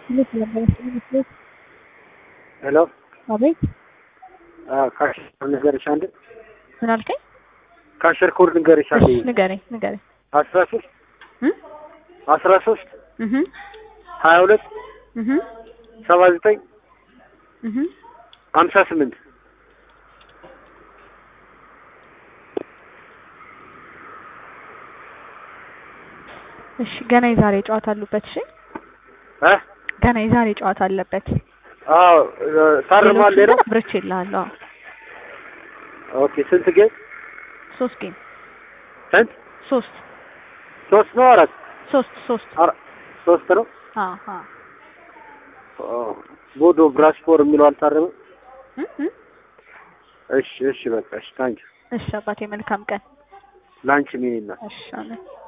ሄሎ አቤት ካሽር ንገርሽ አንድ ምን አልከኝ? ካሽር ኮድ ንገርሽ አንድ ንገረኝ 13 13 22 79 58 እሺ ገና የዛሬ ጨዋታ አለበት። እሺ ገና የዛሬ ጨዋታ አለበት። አዎ ታርማል ነው ብርች ይላል። ኦኬ ስንት ጌም? 3 ጌም። ስንት? 3 ነው አራት 3 ነው። አሃ ቦዶ ብራስፖር የሚለው አልታረመ። እሺ በቃ እሺ ታንኪ። እሺ አባቴ መልካም ቀን ላንቺ ምን ይላል? እሺ አሜን።